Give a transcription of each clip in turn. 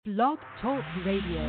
Blog Talk Radio.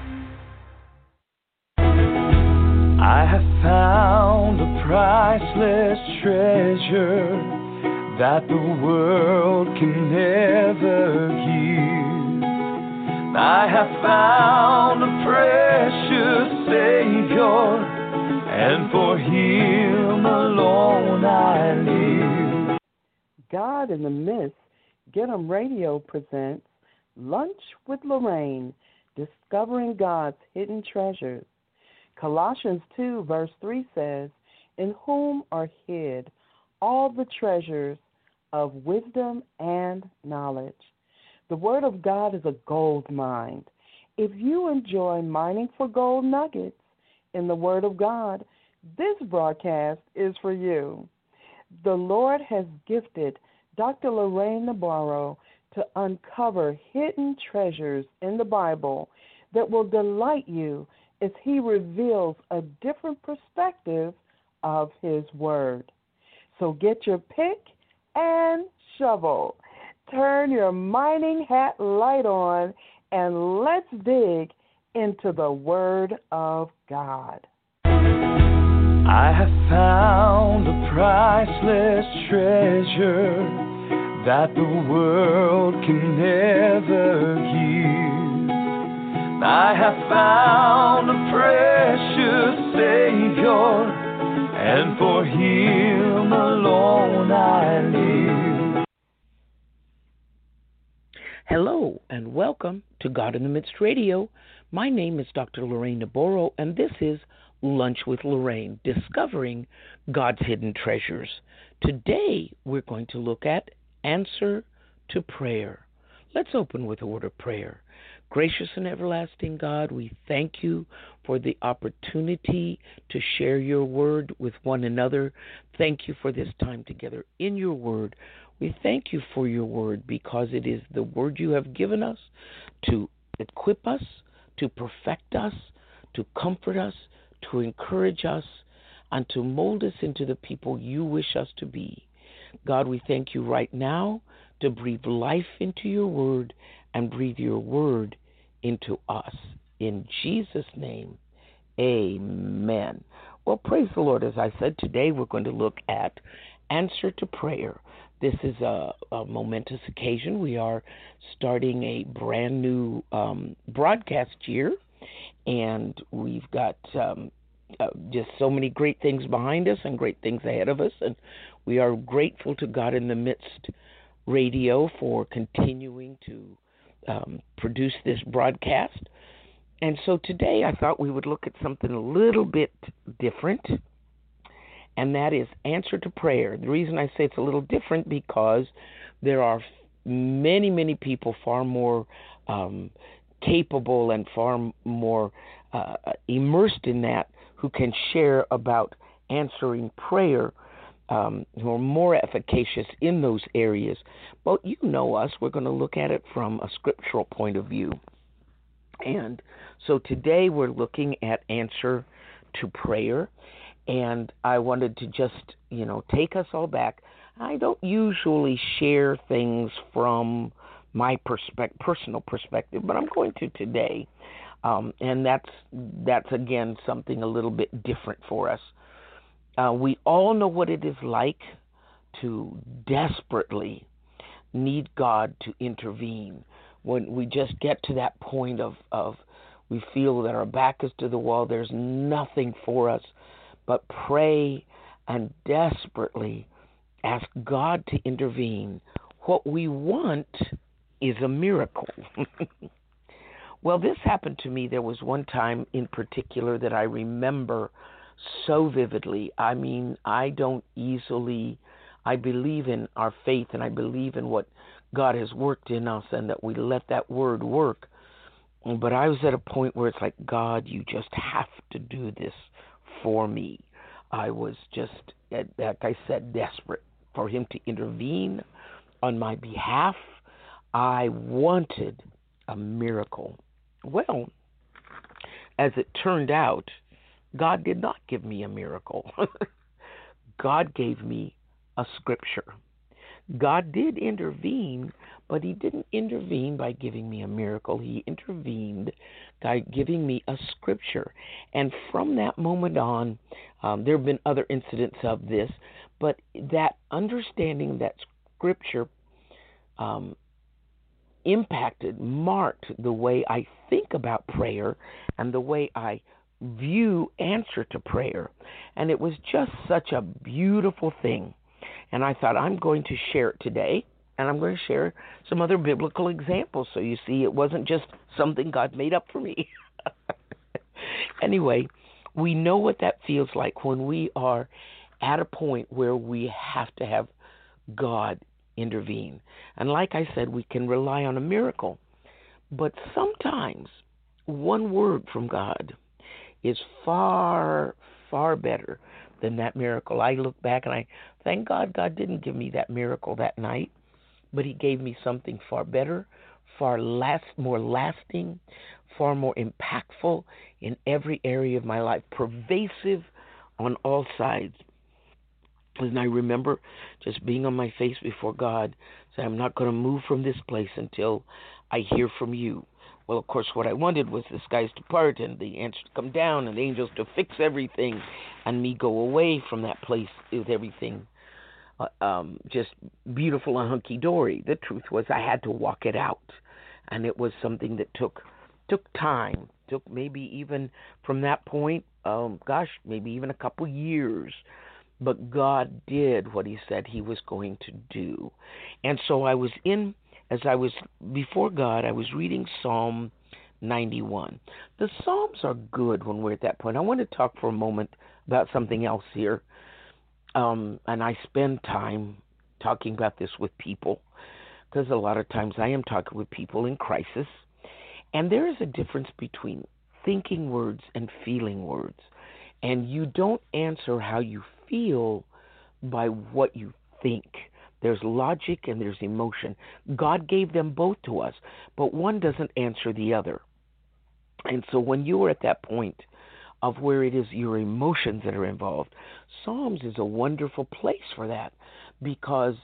I have found a priceless treasure that the world can never give. I have found a precious Savior, and for Him alone I live. God in the Midst, Get 'em Radio presents Lunch with Lorraine, Discovering God's Hidden Treasures. Colossians 2, verse 3 says, "In whom are hid all the treasures of wisdom and knowledge." The Word of God is a gold mine. If you enjoy mining for gold nuggets in the Word of God, this broadcast is for you. The Lord has gifted Dr. Lorraine Nabarro to uncover hidden treasures in the Bible that will delight you as He reveals a different perspective of His Word. So get your pick and shovel. Turn your mining hat light on, and let's dig into the Word of God. I have found a priceless treasure that the world can never give. I have found a precious Savior, and for Him alone I live. Hello and welcome to God in the Midst Radio. My name is Dr. Lorraine Nabarro, and this is Lunch with Lorraine, Discovering God's Hidden Treasures. Today we're going to look at Answer to Prayer. Let's open with a word of prayer. Gracious and everlasting God, we thank you for the opportunity to share your word with one another. Thank you for this time together in your word. We thank you for your word because it is the word you have given us to equip us, to perfect us, to comfort us, to encourage us, and to mold us into the people you wish us to be. God, we thank you right now to breathe life into your word and breathe your word into us. In Jesus' name, amen. Well, praise the Lord. As I said, today we're going to look at Answer to Prayer. This is a momentous occasion. We are starting a brand new broadcast year, and we've got just so many great things behind us and great things ahead of us, and we are grateful to God in the Midst Radio for continuing to produce this broadcast. And so today I thought we would look at something a little bit different, and that is answer to prayer. The reason I say it's a little different because there are many, many people far more capable and far more immersed in that who can share about answering prayer, who are more efficacious in those areas. But you know us, we're going to look at it from a scriptural point of view. And so today we're looking at answer to prayer, and I wanted to just, take us all back. I don't usually share things from my personal perspective, but I'm going to today. And that's again something a little bit different for us. We all know what it is like to desperately need God to intervene. When we just get to that point of we feel that our back is to the wall, there's nothing for us but pray and desperately ask God to intervene. What we want is a miracle. Well, this happened to me. There was one time in particular that I remember so vividly. I mean, I believe in our faith, and I believe in what God has worked in us, and that we let that word work. But I was at a point where it's like, God, you just have to do this for me. I was just, like I said, desperate for Him to intervene on my behalf. I wanted a miracle. Well, as it turned out, God did not give me a miracle. God gave me a scripture. God did intervene, but he didn't intervene by giving me a miracle. He intervened by giving me a scripture. And from that moment on, there have been other incidents of this, but that understanding that scripture marked the way I think about prayer and the way I view answer to prayer. And it was just such a beautiful thing. And I thought, I'm going to share it today, and I'm going to share some other biblical examples. So you see, it wasn't just something God made up for me. Anyway, we know what that feels like when we are at a point where we have to have God intervene. And like I said, we can rely on a miracle. But sometimes one word from God is far, far better than that miracle. I look back and I thank God didn't give me that miracle that night, but he gave me something far better, more lasting, far more impactful in every area of my life, pervasive on all sides. And I remember just being on my face before God, saying, I'm not going to move from this place until I hear from you. Well, of course, what I wanted was the skies to part and the answer to come down and the angels to fix everything and me go away from that place with everything just beautiful and hunky-dory. The truth was I had to walk it out, and it was something that took time, took maybe even from that point, maybe even a couple years. But God did what he said he was going to do. And so as I was before God, I was reading Psalm 91. The Psalms are good when we're at that point. I want to talk for a moment about something else here. And I spend time talking about this with people because a lot of times I am talking with people in crisis. And there is a difference between thinking words and feeling words. And you don't answer how you feel by what you think. There's logic and there's emotion. God gave them both to us, but one doesn't answer the other. And so when you are at that point of where it is your emotions that are involved, Psalms is a wonderful place for that, because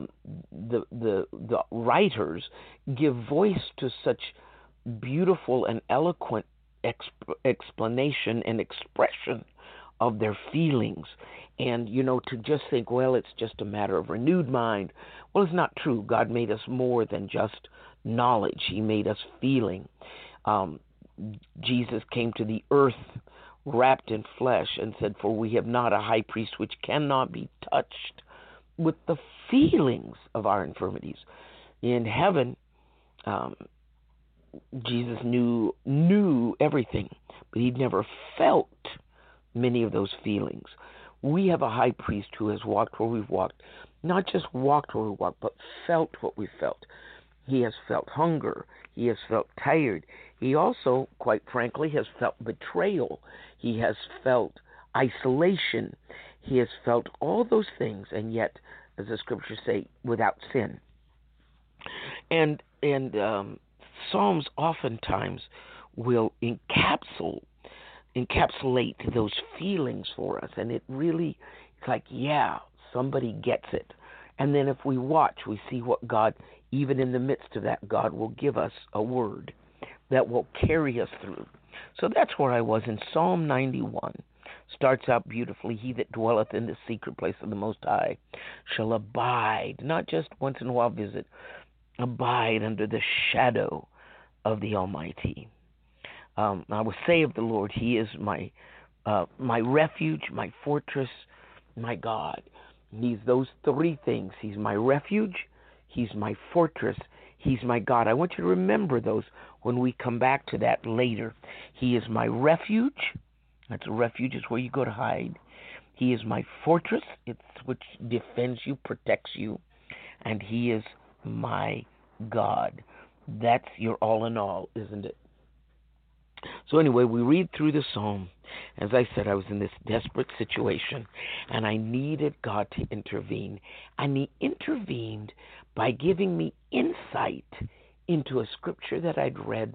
the writers give voice to such beautiful and eloquent explanation and expression of their feelings. And, to just think, well, it's just a matter of renewed mind. Well, it's not true. God made us more than just knowledge. He made us feeling. Jesus came to the earth wrapped in flesh and said, for we have not a high priest which cannot be touched with the feelings of our infirmities. In heaven, Jesus knew everything, but he'd never felt many of those feelings. We have a high priest who has walked where we've walked, not just walked where we walked, but felt what we felt. He has felt hunger. He has felt tired. He also, quite frankly, has felt betrayal. He has felt isolation. He has felt all those things, and yet, as the scriptures say, without sin. And Psalms oftentimes will encapsulate those feelings for us, and it really, it's like, yeah, somebody gets it. And then if we watch, we see what God, even in the midst of that, God will give us a word that will carry us through. So that's where I was in Psalm 91. Starts out beautifully. He that dwelleth in the secret place of the Most High shall abide, not just once in a while visit, abide under the shadow of the Almighty. I will say of the Lord, he is my refuge, my fortress, my God. He's those three things. He's my refuge, he's my fortress, he's my God. I want you to remember those when we come back to that later. He is my refuge. That's a refuge, is where you go to hide. He is my fortress. It's which defends you, protects you. And he is my God. That's your all in all, isn't it? So anyway, we read through the psalm. As I said, I was in this desperate situation, and I needed God to intervene. And he intervened by giving me insight into a scripture that I'd read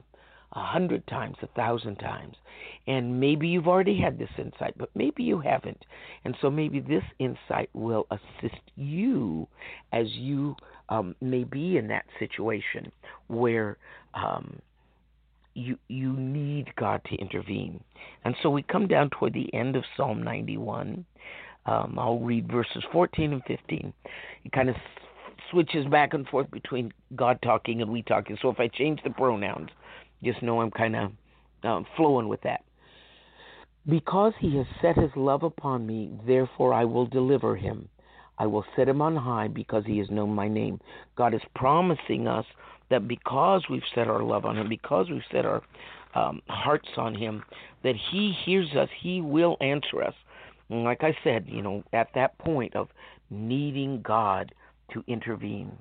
100 times, 1,000 times. And maybe you've already had this insight, but maybe you haven't. And so maybe this insight will assist you as you may be in that situation where you need God to intervene. And so we come down toward the end of Psalm 91. I'll read verses 14 and 15. It kind of switches back and forth between God talking and we talking. So if I change the pronouns, just know I'm kind of flowing with that. Because he has set his love upon me, therefore I will deliver him. I will set him on high because he has known my name. God is promising us that because we've set our love on him, because we've set our hearts on him, that he hears us, he will answer us. And like I said, at that point of needing God to intervene.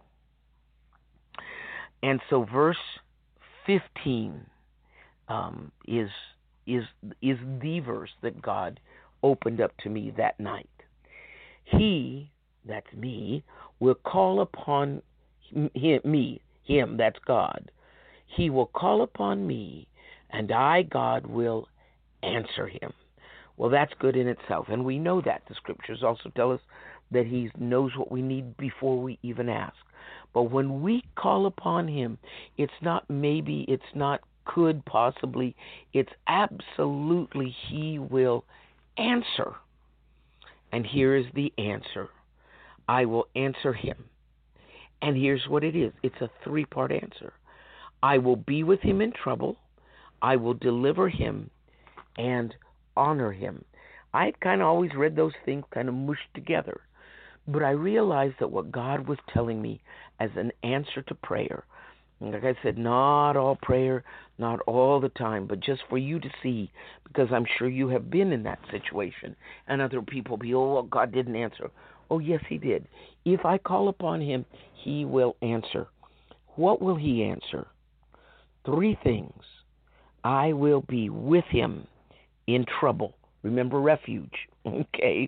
And so verse 15 is the verse that God opened up to me that night. He, that's me, will call upon him, that's God. He will call upon me, and I, God, will answer him. Well, that's good in itself, and we know that. The scriptures also tell us that he knows what we need before we even ask. But when we call upon him, it's not maybe, it's not could possibly, it's absolutely he will answer. And here is the answer. I will answer him. And here's what it is. It's a three-part answer. I will be with him in trouble. I will deliver him and honor him. I kind of always read those things kind of mushed together. But I realized that what God was telling me as an answer to prayer, and like I said, not all prayer, not all the time, but just for you to see, because I'm sure you have been in that situation, and other people be, oh, well, God didn't answer. Oh, yes, he did. If I call upon him, he will answer. What will he answer? Three things. I will be with him in trouble. Remember, refuge. Okay.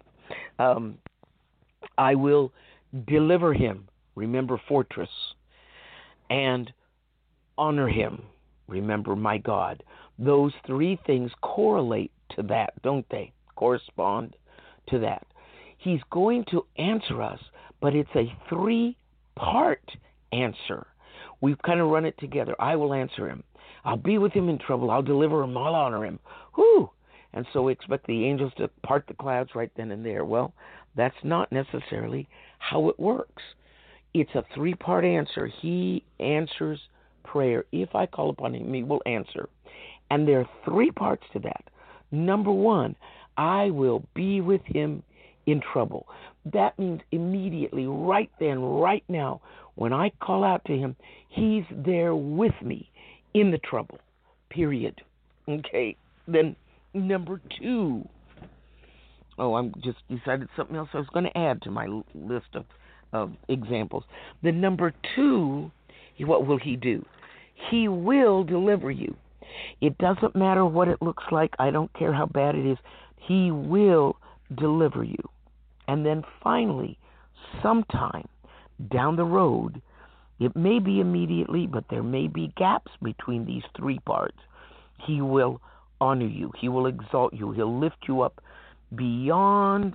I will deliver him. Remember, fortress. And honor him. Remember, my God. Those three things correlate to that, don't they? Correspond to that. He's going to answer us, but it's a three-part answer. We've kind of run it together. I will answer him. I'll be with him in trouble. I'll deliver him. I'll honor him. Whew! And so we expect the angels to part the clouds right then and there. Well, that's not necessarily how it works. It's a three-part answer. He answers prayer. If I call upon him, he will answer. And there are three parts to that. Number one, I will be with him in trouble. That means immediately, right then, right now, when I call out to him, he's there with me in the trouble, period. Okay, then number two. Oh, I'm just decided something else I was going to add to my list of examples. The number two, what will he do? He will deliver you. It doesn't matter what it looks like. I don't care how bad it is. He will deliver you. And then finally, sometime down the road, it may be immediately, but there may be gaps between these three parts. He will honor you. He will exalt you. He'll lift you up beyond,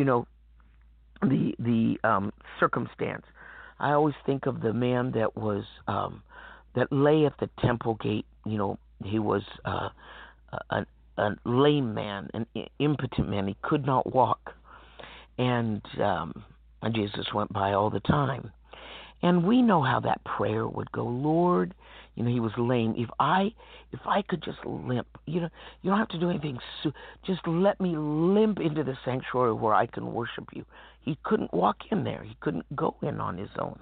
the circumstance. I always think of the man that was that lay at the temple gate. He was a lame man, an impotent man. He could not walk, and Jesus went by all the time. And we know how that prayer would go. Lord, he was lame. If I could just limp, you don't have to do anything. Just let me limp into the sanctuary where I can worship you. He couldn't walk in there. He couldn't go in on his own.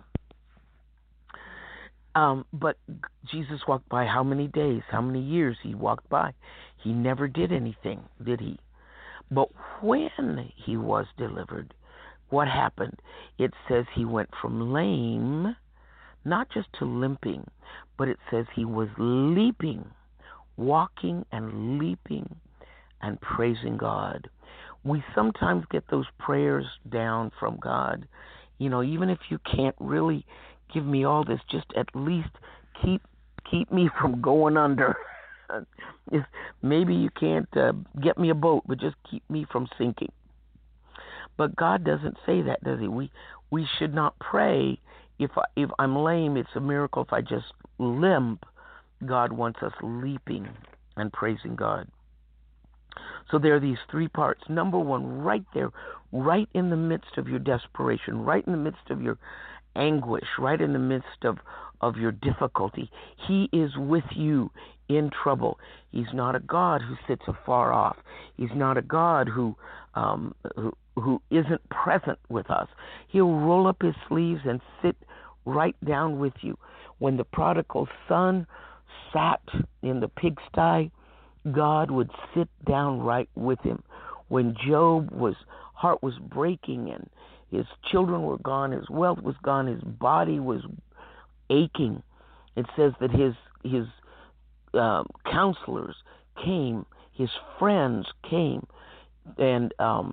But Jesus walked by how many days, how many years he walked by? He never did anything, did he? But when he was delivered, what happened? It says he went from lame, not just to limping, but it says he was leaping, walking and leaping and praising God. We sometimes get those prayers down from God. Even if you can't really give me all this, just at least keep keep me from going under. Maybe you can't get me a boat, but just keep me from sinking. But God doesn't say that, does he? We should not pray if I'm lame, it's a miracle if I just limp. God wants us leaping and praising God. So there are these three parts. Number one, right there, right in the midst of your desperation, right in the midst of your anguish, right in the midst of your difficulty, he is with you in trouble. He's not a God who sits afar off. He's not a God who isn't present with us. He'll roll up his sleeves and sit right down with you. When the prodigal son sat in the pigsty, God would sit down right with him. When Job's heart was breaking and his children were gone, his wealth was gone, his body was aching, it says that his counselors came, his friends came, and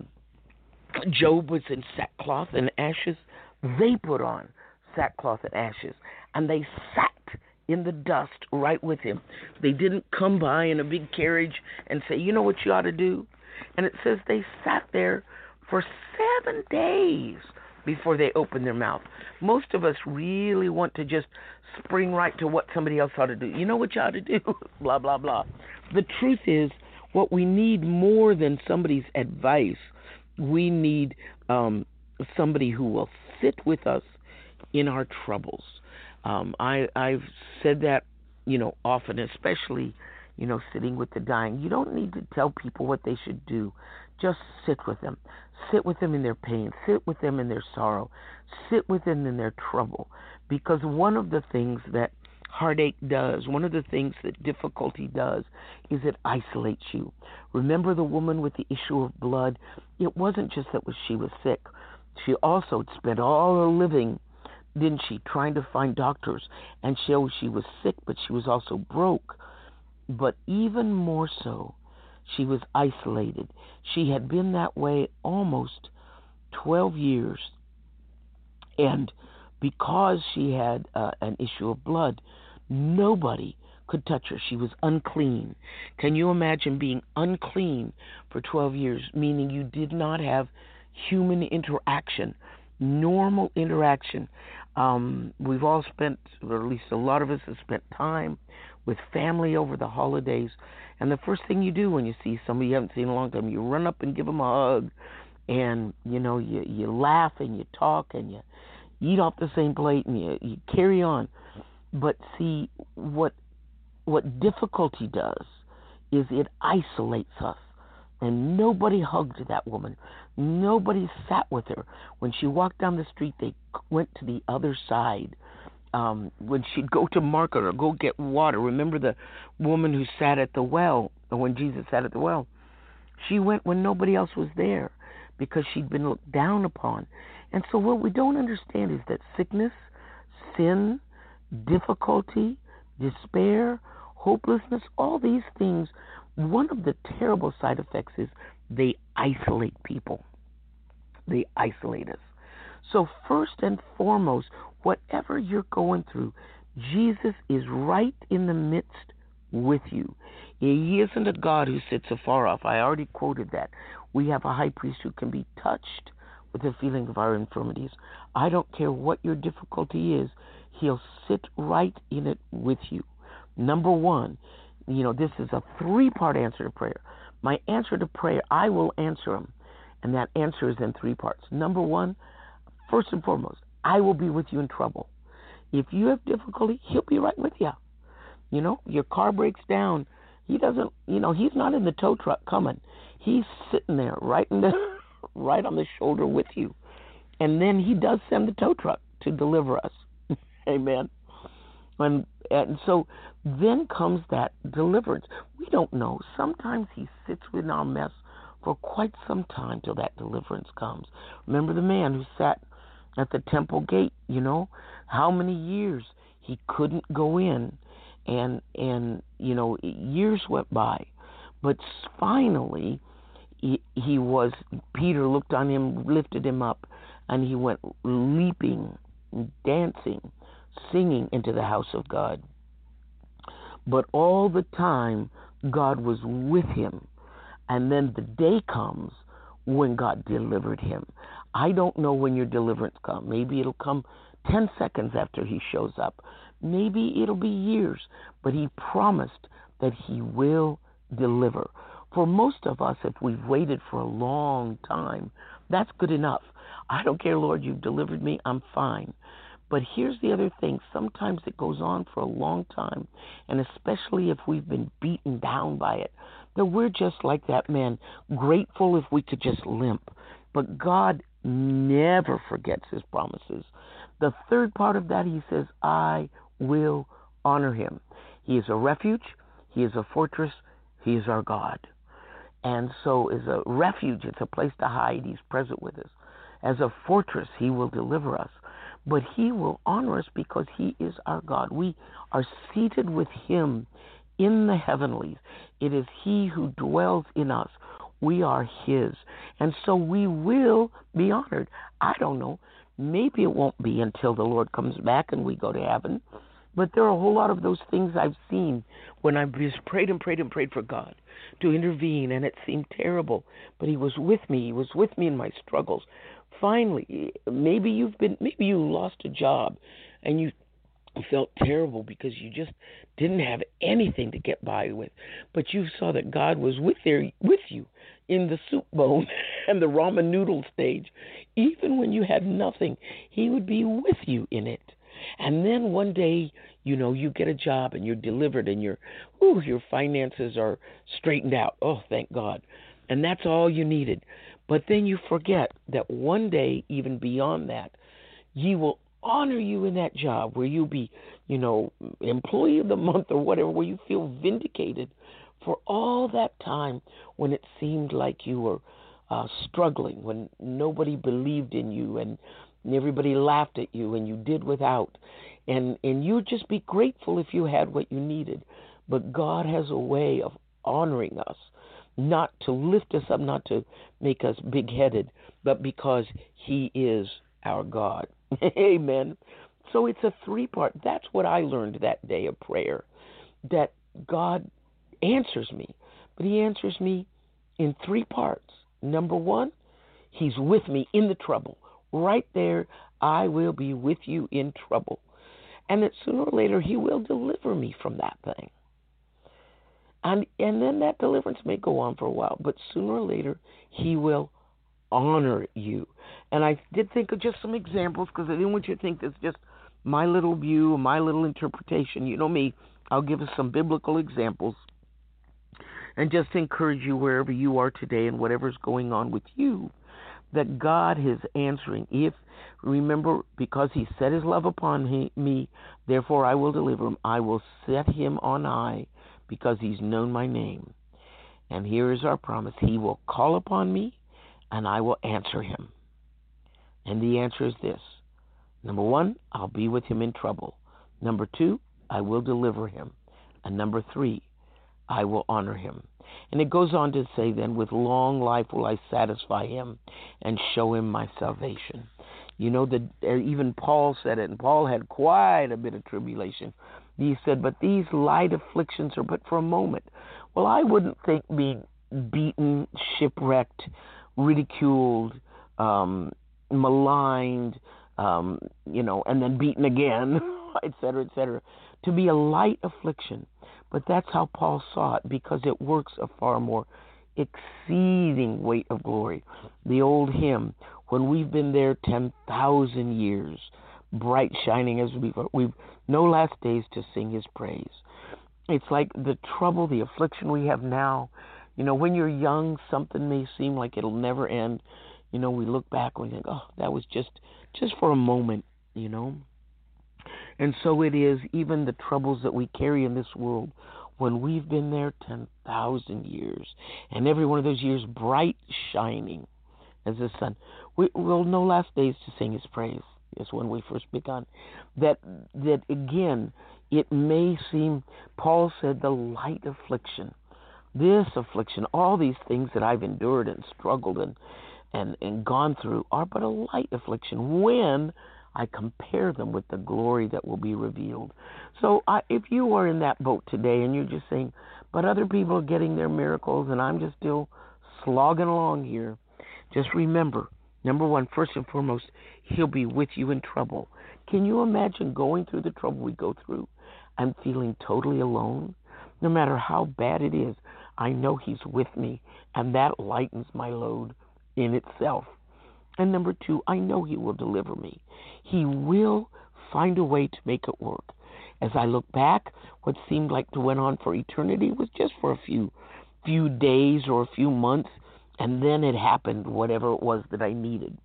Job was in sackcloth and ashes. They put on sackcloth and ashes, and they sat in the dust right with him. They didn't come by in a big carriage and say, you know what you ought to do? And it says they sat there for 7 days before they opened their mouth. Most of us really want to just spring right to what somebody else ought to do. You know what you ought to do? Blah, blah, blah. The truth is, what we need more than somebody's advice, we need somebody who will sit with us in our troubles. I've said that, often, especially, sitting with the dying. You don't need to tell people what they should do. Just sit with them. Sit with them in their pain. Sit with them in their sorrow. Sit with them in their trouble. Because one of the things that heartache does, one of the things that difficulty does, is it isolates you. Remember the woman with the issue of blood? It wasn't just that she was sick. She also spent all her living, didn't she, trying to find doctors, and she was sick, but she was also broke. But even more so, she was isolated. She had been that way almost 12 years, and because she had an issue of blood, nobody could touch her. She was unclean. Can you imagine being unclean for 12 years, meaning you did not have human interaction, normal interaction? We've all spent, or at least a lot of us have spent time with family over the holidays, and the first thing you do when you see somebody you haven't seen in a long time, you run up and give them a hug, and you laugh and you talk and you eat off the same plate and you carry on. But see, what difficulty does is it isolates us. And nobody hugged that woman. Nobody sat with her. When she walked down the street, they went to the other side. When she'd go to market or go get water, remember the woman who sat at the well, or when Jesus sat at the well, she went when nobody else was there because she'd been looked down upon. And so what we don't understand is that sickness, sin, difficulty, despair, hopelessness, all these things, one of the terrible side effects is they isolate people. They isolate us. So first and foremost, whatever you're going through, Jesus is right in the midst with you. He isn't a God who sits afar off. I already quoted that. We have a high priest who can be touched with the feeling of our infirmities. I don't care what your difficulty is. He'll sit right in it with you. Number one, this is a 3-part answer to prayer. My answer to prayer, I will answer them. And that answer is in 3 parts. Number one, first and foremost, I will be with you in trouble. If you have difficulty, he'll be right with you. Your car breaks down. He doesn't, he's not in the tow truck coming. He's sitting there right on the shoulder with you. And then he does send the tow truck to deliver us. Amen. And so then comes that deliverance. We don't know. Sometimes he sits within our mess for quite some time till that deliverance comes. Remember the man who sat at the temple gate, how many years he couldn't go in, and years went by. But finally, Peter looked on him, lifted him up, and he went leaping, dancing, singing into the house of God. But all the time, God was with him. And then the day comes when God delivered him. I don't know when your deliverance comes. Maybe it'll come 10 seconds after he shows up. Maybe it'll be years. But he promised that he will deliver. For most of us, if we've waited for a long time, that's good enough. I don't care, Lord, you've delivered me, I'm fine. But here's the other thing. Sometimes it goes on for a long time, and especially if we've been beaten down by it, that we're just like that man, grateful if we could just limp. But God never forgets his promises. The third part of that, he says, I will honor him. He is a refuge. He is a fortress. He is our God. And so as a refuge, it's a place to hide. He's present with us. As a fortress, he will deliver us. But he will honor us because he is our God. We are seated with him in the heavenlies. It is he who dwells in us. We are his. And so we will be honored. I don't know. Maybe it won't be until the Lord comes back and we go to heaven. But there are a whole lot of those things I've seen when I've just prayed and prayed and prayed for God to intervene, and it seemed terrible. But he was with me. He was with me in my struggles. Finally, maybe you lost a job and you felt terrible because you just didn't have anything to get by with. But you saw that God was with you in the soup bone and the ramen noodle stage. Even when you had nothing, he would be with you in it. And then one day, you get a job and you're delivered and your finances are straightened out. Oh, thank God. And that's all you needed. But then you forget that one day, even beyond that, he will honor you in that job where you'll be, employee of the month or whatever, where you feel vindicated for all that time when it seemed like you were struggling, when nobody believed in you and everybody laughed at you and you did without. And you'd just be grateful if you had what you needed. But God has a way of honoring us, not to lift us up, not to make us big-headed, but because he is our God. Amen. So it's a three-part. That's what I learned that day of prayer, that God answers me. But he answers me in three parts. Number one, he's with me in the trouble. Right there, I will be with you in trouble. And that sooner or later, he will deliver me from that thing. And then that deliverance may go on for a while, but sooner or later, he will honor you. And I did think of just some examples because I didn't want you to think it's just my little view, my little interpretation. You know me, I'll give us some biblical examples and just encourage you wherever you are today and whatever's going on with you, that God is answering. Remember, because he set his love upon me, therefore I will deliver him. I will set him on high because he's known my name. And here is our promise. He will call upon me and I will answer him. And the answer is this. Number one, I'll be with him in trouble. Number two, I will deliver him. And number three, I will honor him. And it goes on to say then, with long life will I satisfy him and show him my salvation. That even Paul said it, and Paul had quite a bit of tribulation. He said, but these light afflictions are but for a moment. Well, I wouldn't think being beaten, shipwrecked, ridiculed, maligned, and then beaten again, et cetera, to be a light affliction. But that's how Paul saw it, because it works a far more exceeding weight of glory. The old hymn, when we've been there 10,000 years, bright shining as we've no last days to sing his praise. It's like the trouble, the affliction we have now. When you're young, something may seem like it'll never end. We look back and we think, oh, that was just for a moment, And so it is, even the troubles that we carry in this world, when we've been there 10,000 years, and every one of those years bright shining as the sun, we'll no last days to sing his praise. Is when we first begun. That again, it may seem, Paul said, the light affliction, this affliction, all these things that I've endured and struggled and gone through are but a light affliction when I compare them with the glory that will be revealed. So if you are in that boat today and you're just saying, but other people are getting their miracles and I'm just still slogging along here, just remember, number one, first and foremost, he'll be with you in trouble. Can you imagine going through the trouble we go through and feeling totally alone? No matter how bad it is, I know he's with me, and that lightens my load in itself. And number two, I know he will deliver me. He will find a way to make it work. As I look back, what seemed like to went on for eternity was just for a few days or a few months, and then it happened, whatever it was that I needed.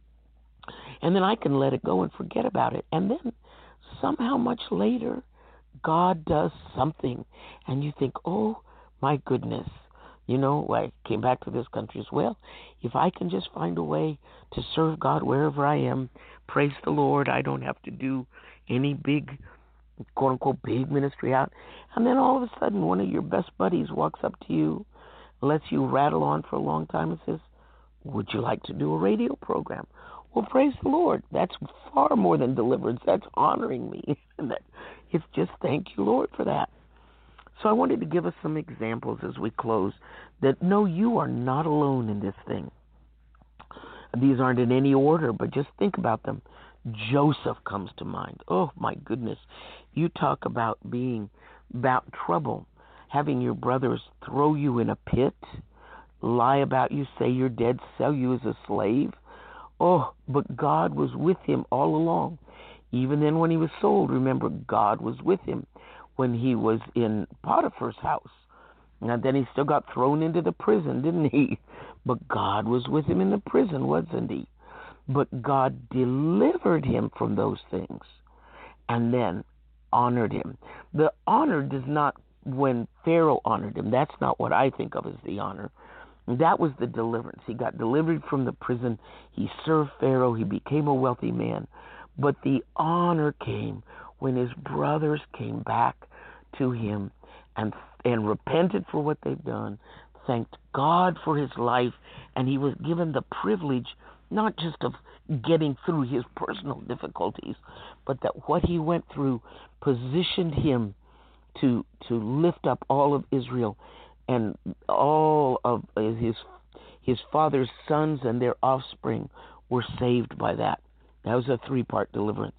And then I can let it go and forget about it. And then somehow much later, God does something, and you think, oh, my goodness. You know, I came back to this country as well. If I can just find a way to serve God wherever I am, praise the Lord, I don't have to do any big, quote-unquote, big ministry out. And then all of a sudden, one of your best buddies walks up to you, lets you rattle on for a long time and says, would you like to do a radio program? Well, praise the Lord. That's far more than deliverance. That's honoring me. And it's just thank you, Lord, for that. So I wanted to give us some examples as we close that, no, you are not alone in this thing. These aren't in any order, but just think about them. Joseph comes to mind. Oh, my goodness. You talk about trouble, having your brothers throw you in a pit, lie about you, say you're dead, sell you as a slave. Oh, but God was with him all along. Even then when he was sold, remember, God was with him when he was in Potiphar's house. And then he still got thrown into the prison, didn't he? But God was with him in the prison, wasn't he? But God delivered him from those things and then honored him. The honor does not, when Pharaoh honored him, that's not what I think of as the honor. That was the deliverance. He got delivered from the prison. He served Pharaoh. He became a wealthy man. But the honor came when his brothers came back to him and repented for what they've done, thanked God for his life, and he was given the privilege not just of getting through his personal difficulties, but that what he went through positioned him to lift up all of Israel, and all of his father's sons and their offspring were saved by that. That was a 3-part deliverance.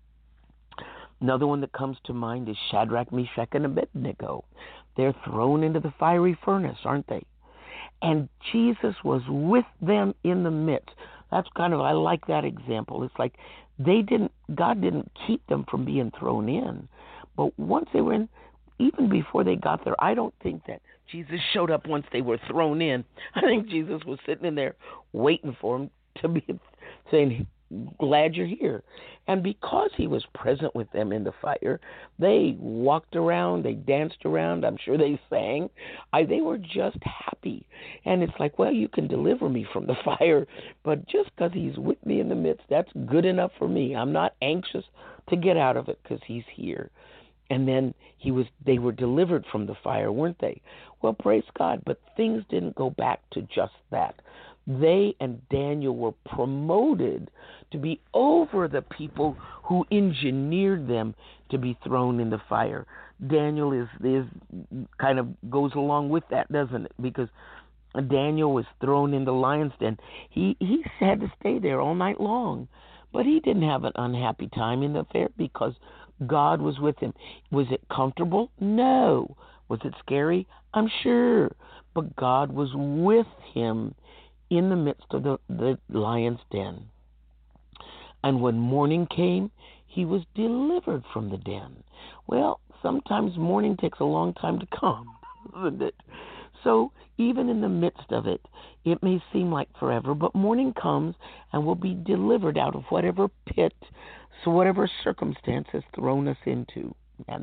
Another one that comes to mind is Shadrach, Meshach, and Abednego. They're thrown into the fiery furnace, aren't they? And Jesus was with them in the midst. That's I like that example. It's like God didn't keep them from being thrown in. But once they were in, even before they got there, I don't think that Jesus showed up once they were thrown in. I think Jesus was sitting in there waiting for them to be saying, glad you're here. And because he was present with them in the fire, they walked around, they danced around, I'm sure they sang. They were just happy. And it's like, well, you can deliver me from the fire, but just because he's with me in the midst, that's good enough for me. I'm not anxious to get out of it because he's here. And then they were delivered from the fire, weren't they? Well, praise God, but things didn't go back to just that. They and Daniel were promoted to be over the people who engineered them to be thrown in the fire. Daniel is kind of goes along with that, doesn't it? Because Daniel was thrown in the lion's den. He had to stay there all night long, but he didn't have an unhappy time in the affair because God was with him. Was it comfortable? No. Was it scary? I'm sure. But God was with him in the midst of the lion's den. And when morning came, he was delivered from the den. Well, sometimes morning takes a long time to come, doesn't it? So even in the midst of it, it may seem like forever, but morning comes and we'll be delivered out of whatever pit, so whatever circumstance has thrown us into.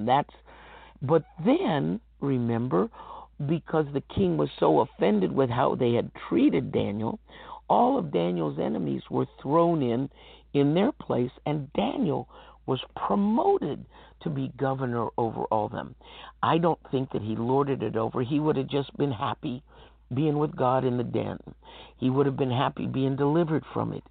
But then, remember, because the king was so offended with how they had treated Daniel, all of Daniel's enemies were thrown in their place, and Daniel was promoted to be governor over all them. I don't think that he lorded it over. He would have just been happy being with God in the den. He would have been happy being delivered from it.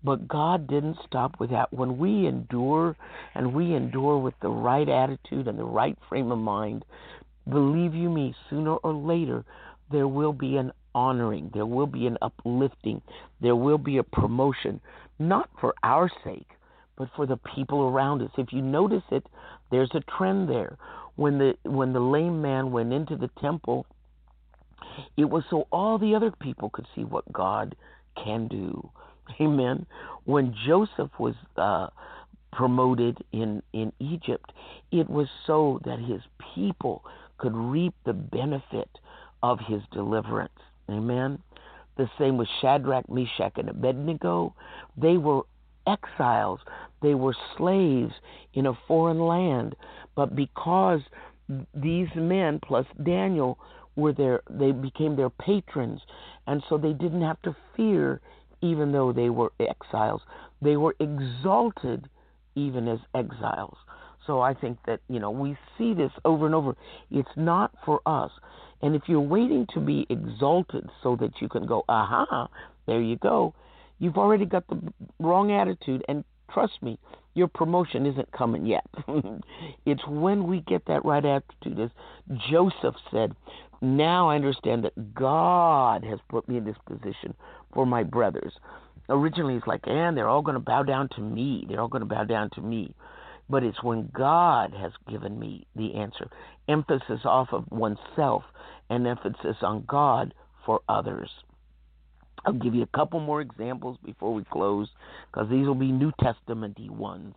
But God didn't stop with that. When we endure, and we endure with the right attitude and the right frame of mind, believe you me, sooner or later, there will be an honoring, there will be an uplifting, there will be a promotion, not for our sake, but for the people around us. If you notice it, there's a trend there. When the lame man went into the temple, it was so all the other people could see what God can do. Amen. When Joseph was promoted in Egypt, it was so that his people could reap the benefit of his deliverance. Amen. The same with Shadrach, Meshach, and Abednego. They were exiles. They were slaves in a foreign land. But because these men plus Daniel were there, they became their patrons. And so they didn't have to fear, even though they were exiles. They were exalted even as exiles. So I think that, we see this over and over. It's not for us. And if you're waiting to be exalted so that you can go, aha, there you go, you've already got the wrong attitude. And trust me, your promotion isn't coming yet. It's when we get that right attitude. As Joseph said, now I understand that God has put me in this position for my brothers. Originally, it's like, and they're all going to bow down to me. They're all going to bow down to me. But it's when God has given me the answer. Emphasis off of oneself and emphasis on God for others. I'll give you a couple more examples before we close, because these will be New Testament-y ones.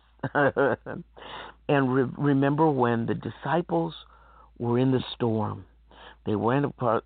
And remember when the disciples were in the storm. They were in the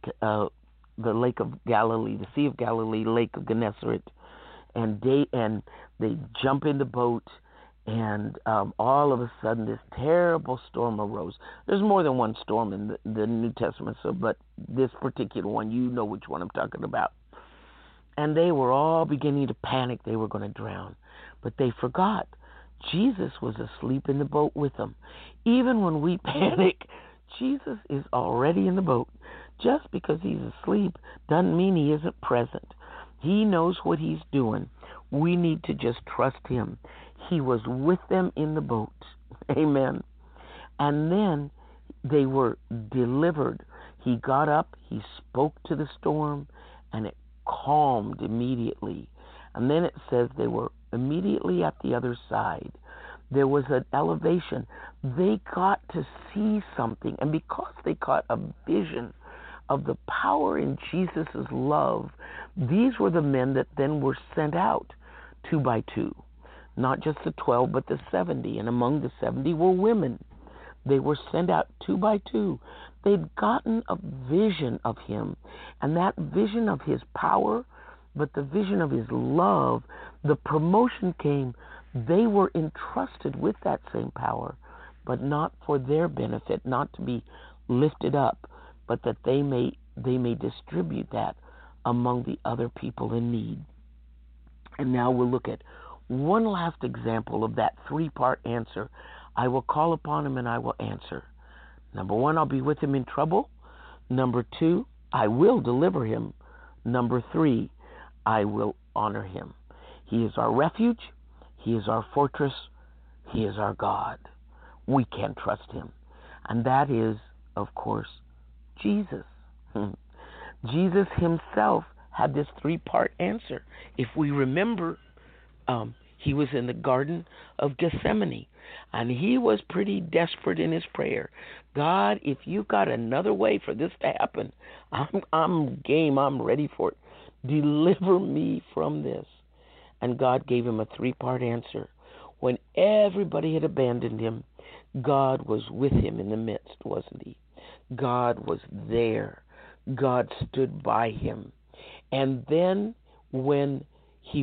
Lake of Galilee, the Sea of Galilee, Lake of Gennesaret, and they jump in the boat, and all of a sudden this terrible storm arose. There's more than one storm in the New Testament, but this particular one, you know which one I'm talking about. And they were all beginning to panic. They were going to drown. But they forgot Jesus was asleep in the boat with them. Even when we panic, Jesus is already in the boat. Just because he's asleep doesn't mean he isn't present. He knows what he's doing. We need to just trust him. He was with them in the boat. Amen. And then they were delivered. He got up, he spoke to the storm, and it calmed immediately. And then it says they were immediately at the other side. There was an elevation. They got to see something. And because they caught a vision of the power in Jesus' love, these were the men that then were sent out 2 by 2. Not just the 12, but the 70. And among the 70 were women. They were sent out 2 by 2. They'd gotten a vision of him. And that vision of his power, but the vision of his love, the promotion came. They were entrusted with that same power, but not for their benefit, not to be lifted up, but that they may distribute that among the other people in need. And now we'll look at one last example of that 3-part answer. I will call upon him and I will answer. Number 1, I'll be with him in trouble. Number 2, I will deliver him. Number 3, I will honor him. He is our refuge. He is our fortress. He is our God. We can trust him. And that is, of course, Jesus. Jesus himself had this 3-part answer. If we remember, he was in the Garden of Gethsemane, and he was pretty desperate in his prayer. God, if you've got another way for this to happen, I'm game. I'm ready for it. Deliver me from this. And God gave him a 3-part answer. When everybody had abandoned him, God was with him in the midst, wasn't he? God was there. God stood by him. And then when he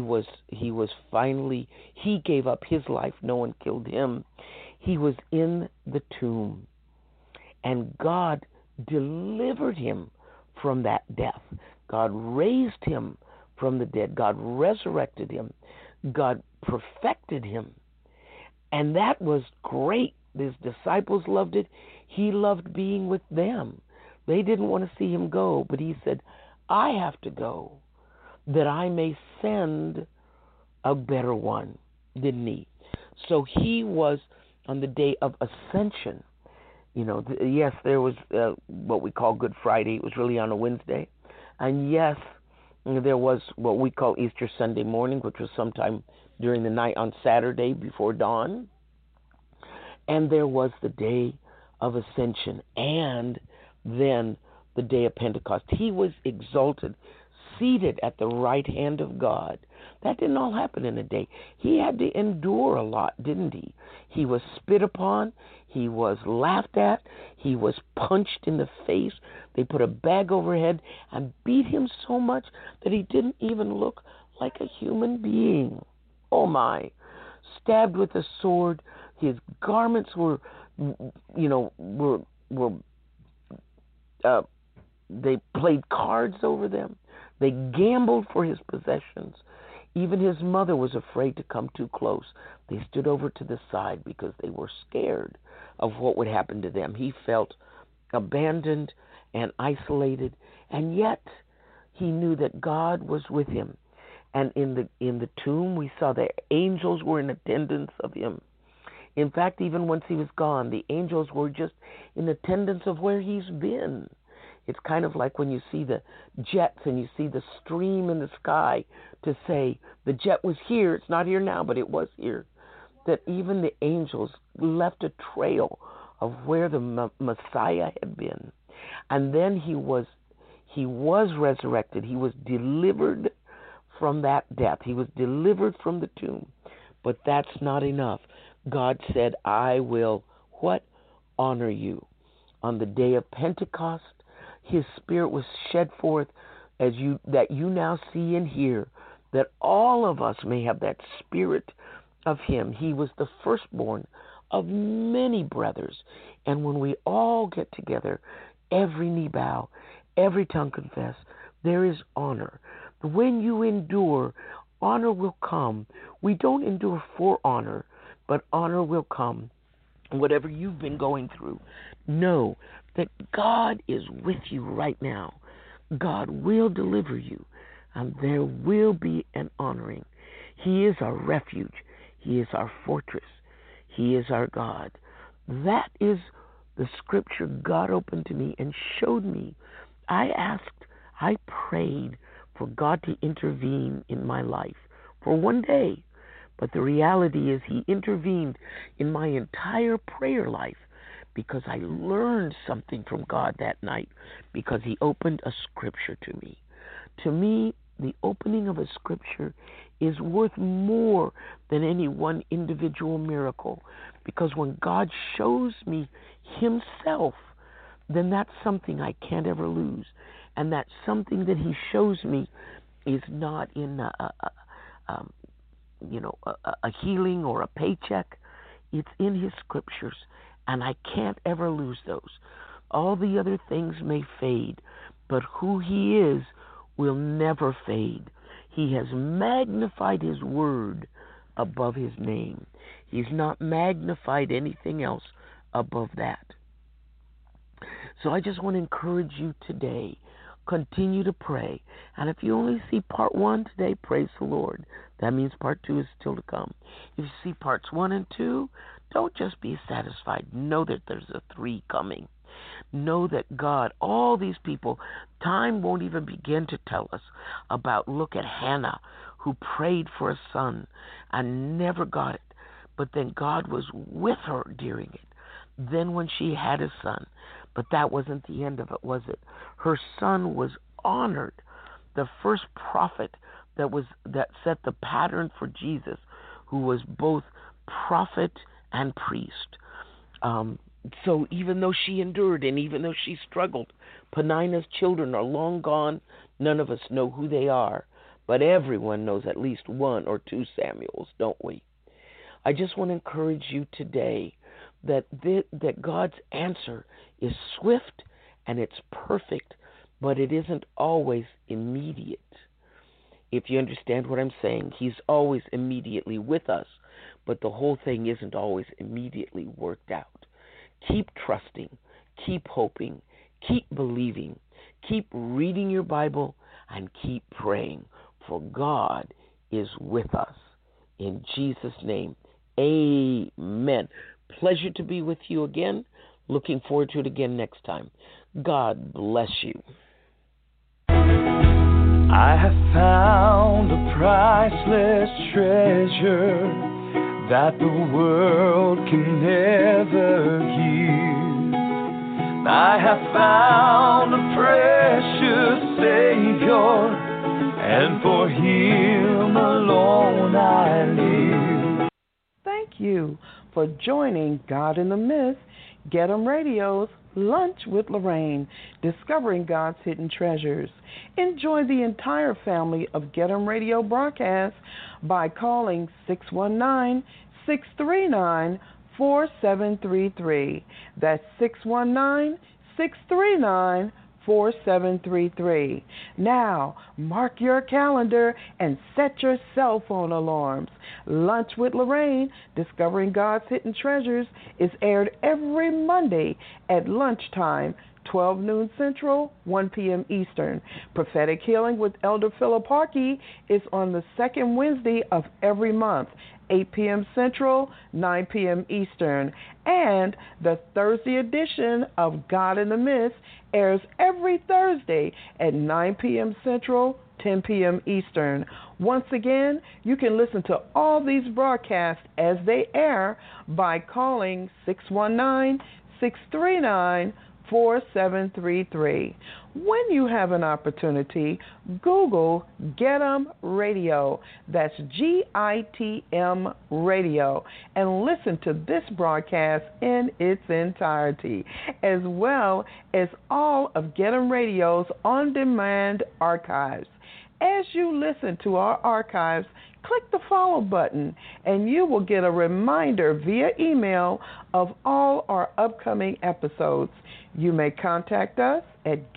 gave up his life, no one killed him. He was in the tomb. And God delivered him from that death. God raised him from the dead. God resurrected him. God perfected him. And that was great. His disciples loved it. He loved being with them. They didn't want to see him go, but he said, I have to go that I may send a better one, didn't he? So he was on the day of ascension. Yes, there was what we call Good Friday. It was really on a Wednesday. And yes, there was what we call Easter Sunday morning, which was sometime during the night on Saturday before dawn. And there was the day of ascension, and then the day of Pentecost. He was exalted, seated at the right hand of God. That didn't all happen in a day. He had to endure a lot, didn't he? He was spit upon. He was laughed at. He was punched in the face. They put a bag over his head and beat him so much that he didn't even look like a human being. Oh, my. Stabbed with a sword. His garments were they played cards over them. They gambled for his possessions. Even his mother was afraid to come too close. They stood over to the side because they were scared of what would happen to them. He felt abandoned and isolated, and yet he knew that God was with him. And in the tomb, we saw the angels were in attendance of him. In fact, even once he was gone, the angels were just in attendance of where he's been. It's kind of like when you see the jets and you see the stream in the sky to say, the jet was here, it's not here now, but it was here. That even the angels left a trail of where the Messiah had been. And then he was resurrected. He was delivered from that death. He was delivered from the tomb. But that's not enough. God said, I will, what? Honor you. On the day of Pentecost, his Spirit was shed forth that you now see and hear, that all of us may have that Spirit of him. He was the firstborn of many brothers. And when we all get together, every knee bow, every tongue confess, there is honor. When you endure, honor will come. We don't endure for honor, but honor will come. Whatever you've been going through, know that God is with you right now. God will deliver you, and there will be an honoring. He is our refuge. He is our fortress. He is our God. That is the scripture God opened to me and showed me. I prayed for God to intervene in my life for one day. But the reality is he intervened in my entire prayer life because I learned something from God that night, because he opened a scripture to me. To me, the opening of a scripture is worth more than any one individual miracle, because when God shows me himself, then that's something I can't ever lose. And that something that he shows me is not in a healing or a paycheck. It's in his scriptures, and I can't ever lose those. All the other things may fade, but who he is will never fade. He has magnified his word above his name. He's not magnified anything else above that. So I just want to encourage you today. Continue to pray. And if you only see part 1 today, praise the Lord. That means part 2 is still to come. If you see parts 1 and 2, don't just be satisfied. Know that there's a 3 coming. Know that God, all these people, time won't even begin to tell us about, look at Hannah, who prayed for a son and never got it. But then God was with her during it. Then when she had a son, but that wasn't the end of it, was it? Her son was honored. The first prophet that set the pattern for Jesus, who was both prophet and priest. So even though she endured and even though she struggled, Penina's children are long gone. None of us know who they are, but everyone knows at least 1 or 2 Samuels, don't we? I just want to encourage you today that God's answer is swift and it's perfect, but it isn't always immediate. If you understand what I'm saying, he's always immediately with us, but the whole thing isn't always immediately worked out. Keep trusting, keep hoping, keep believing, keep reading your Bible, and keep praying, for God is with us. In Jesus' name, amen. Pleasure to be with you again. Looking forward to it again next time. God bless you. I have found a priceless treasure that the world can never give. I have found a precious Savior, and for Him alone I live. Thank you for joining God in the Midst, Get 'em Radio's Lunch with Lorraine, discovering God's hidden treasures. Enjoy the entire family of Get 'em Radio broadcasts by calling 619-639-4733. That's 619-639-4733. Now, mark your calendar and set your cell phone alarms. Lunch with Lorraine, Discovering God's Hidden Treasures, is aired every Monday at lunchtime, 12 noon Central, 1 p.m. Eastern. Prophetic Healing with Elder Philip Harkey is on the second Wednesday of every month, 8 p.m. Central, 9 p.m. Eastern. And the Thursday edition of God in the Midst airs every Thursday at 9 p.m. Central, 10 p.m. Eastern. Once again, you can listen to all these broadcasts as they air by calling 619-639-4733. When you have an opportunity, Google Get 'em Radio. That's GITM Radio. And listen to this broadcast in its entirety, as well as all of Get 'em Radio's on-demand archives. As you listen to our archives, click the follow button, and you will get a reminder via email of all our upcoming episodes. You may contact us at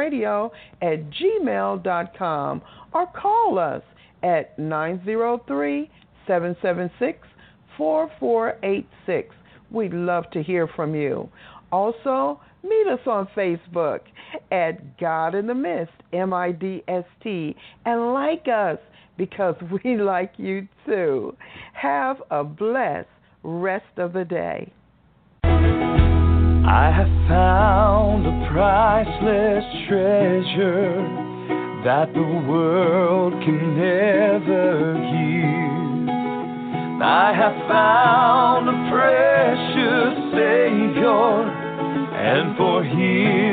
getemradio@gmail.com or call us at 903-776-4486. We'd love to hear from you. Also, meet us on Facebook at God in the Midst, MIDST, and like us because we like you too. Have a blessed rest of the day. I have found a priceless treasure that the world can never give. I have found a precious Savior, and for Him